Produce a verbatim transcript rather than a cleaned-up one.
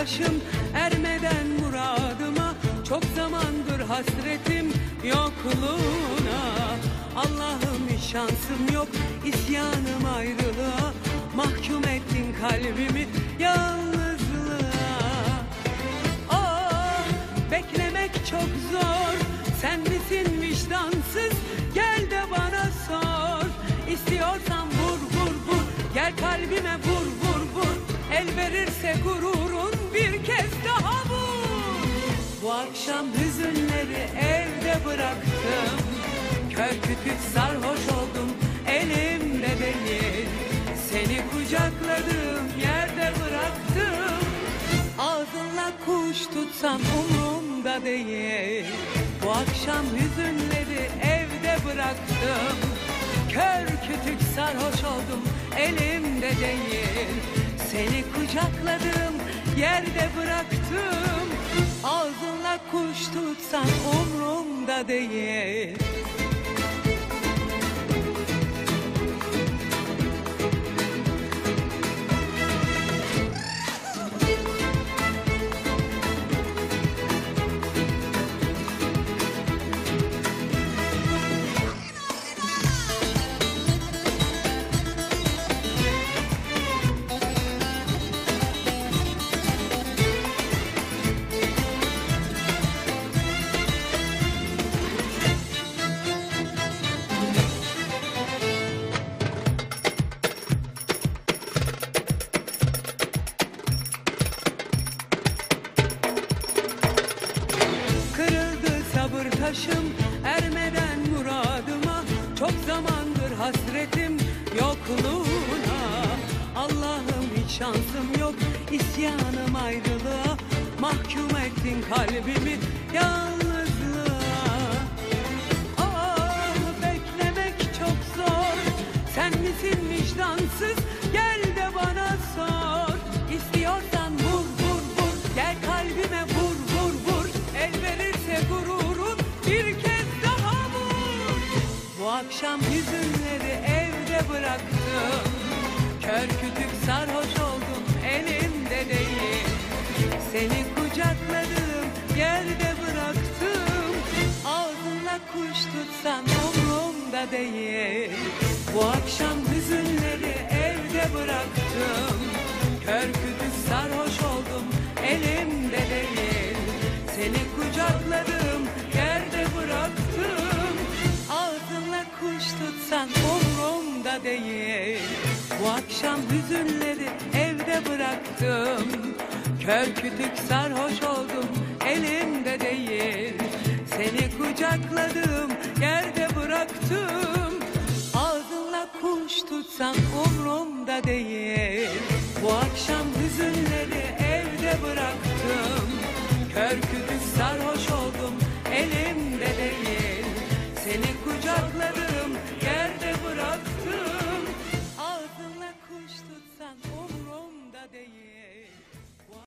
taşım ermeden muradıma. Çok zamandır hasretim yokluğuna. Allah'ım hiç şansım yok, isyanım ayrılığa. Mahkum ettin kalbimi yalnızlığa. Oh, beklemek çok zor, sen misin vicdansız? Gel de bana sor. İstiyorsan vur vur vur, gel kalbime vur vur vur. El verirse gururun bir kez daha vur. Bu akşam hüzünleri evde bıraktım. Kör kütük sarhoş oldum, elimde değil. Seni kucakladığım yerde bıraktım. Ağzınla kuş tutsam umurumda değil. Bu akşam hüzünleri evde bıraktım. Kör kütük sarhoş oldum, elimde değil. Seni kucakladığım yerde bıraktım. Ağzınla kuş tutsan umurumda değil. Sabır taşım ermeden muradıma. Çok zamandır hasretim yokluğuna. Allah'ım hiç şansım yok, isyanım ayrılığa. Mahkum ettin kalbimi yalnızlığa. Ah, beklemek çok zor, sen misin vicdansız? Gel de bana sor. İstiyorsan vur vur vur, gel kalbime vur vur vur. El verirse gururun bir kez daha vur. Bu akşam hüzünleri evde bıraktım. Kör kütük sarhoş oldum, elimde değil. Seni kucakladığım yerde bıraktım. Ağzınla kuş tutsan umurumda değil. Bu akşam hüzünleri evde bıraktım. Kör kütük sarhoş oldum, elimde değil. Seni kucakladığım yerde bıraktım. Ağzınla kuş tutsan umurumda değil. Bu akşam hüzünleri evde bıraktım. Kör kütük sarhoş oldum, elimde değil. Seni kucakladığım yerde bıraktım. Ağzınla kuş tutsan umurumda değil. Bu akşam hüzünleri evde bıraktım.